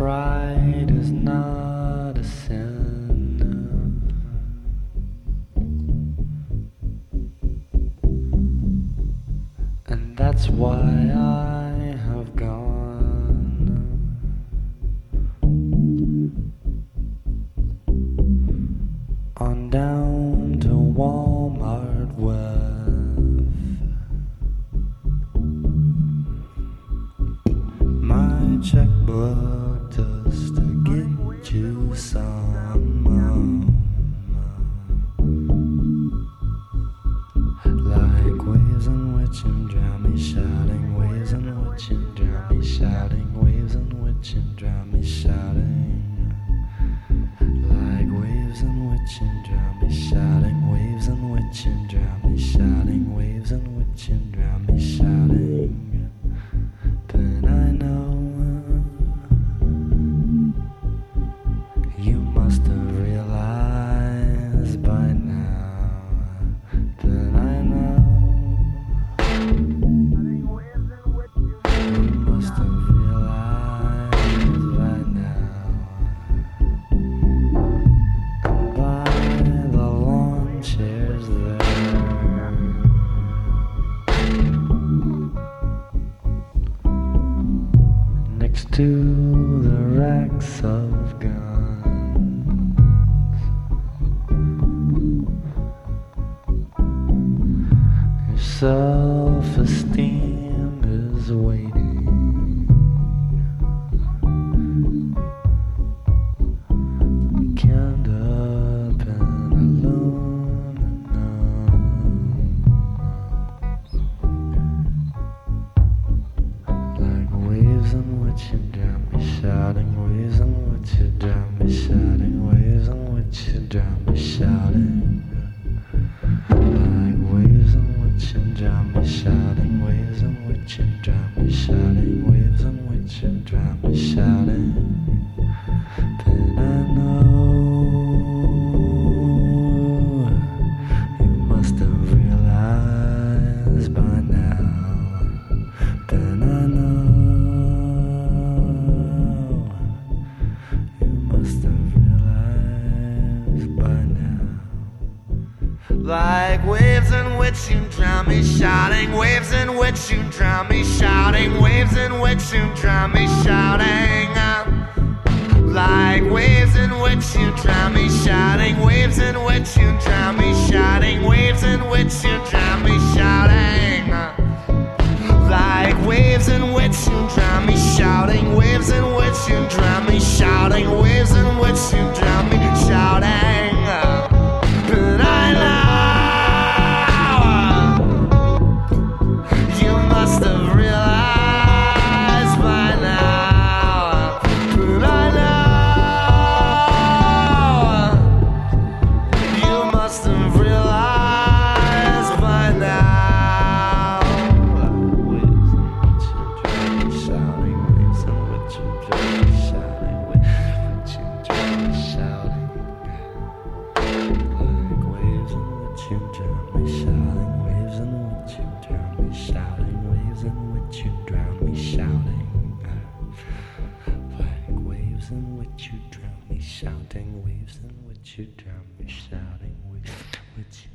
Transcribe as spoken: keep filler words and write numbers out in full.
pride is not a sin, and that's why I have gone on down to Walmart with my checkbook just to get you some, like waves in which you drown me shouting, waves in which you drown me shouting, waves in which you drown me shouting, like waves in which you drown me shouting, waves in which you drown me shouting, waves in which you drown me shouting. But I know you must have realized by now that I know you must have realized by now, and by the lawn chairs there, next to the racks of guns, your self-esteem is waiting. Canned up in aluminum, like waves in which you drown me shouting, waves in which you drown me shouting, waves in which you drown me shouting, like waves in which you drown me shouting, waves in which you drown me shouting, waves in which you drown me shouting. Then I know you must have realized by now. Then I know you must have realized by now. Like waves in which you drown me shouting, waves in which you drown me shouting, waves in which you drown me shouting. Like waves in which you drown me shouting, waves in which you drown me shouting, waves in which you drown me shouting. Like waves in which you drown me shouting, waves in which you drown me shouting, waves in which you drown me shouting. But I know you must have realized by now. But I know you must have realized by now. Waves in which you drown me shouting, waves in which you drown me shouting, waves in which you drown me shouting. Like waves in which you drown me shouting, waves in which you drown me shouting, waves in which you drown me shouting. Like waves in which you drown me shouting, waves in which you drown me shouting, waves in which you